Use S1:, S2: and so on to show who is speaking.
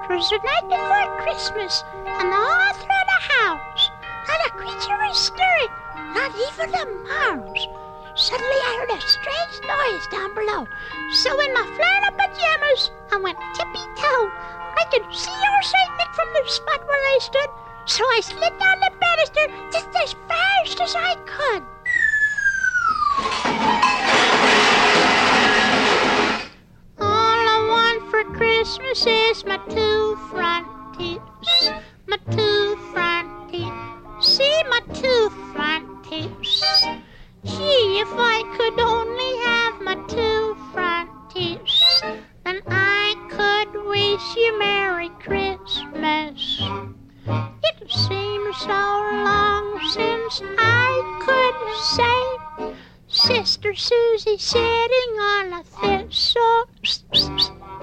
S1: 'Twas the night before Christmas, and all through the house not a creature was stirring, not even a mouse. Suddenly I heard a strange noise down below, so in my flannel pajamas I went tippy-toe. I could see old St. Nick from the spot where I stood, so I slid down the banister just as fast as I could. All I want for Christmas is my two front teeth, my two front teeth. See my two front teeth. Gee, if I could only have my two front teeth, then I could wish you Merry Christmas. It seems so long since I could say, Sister Susie said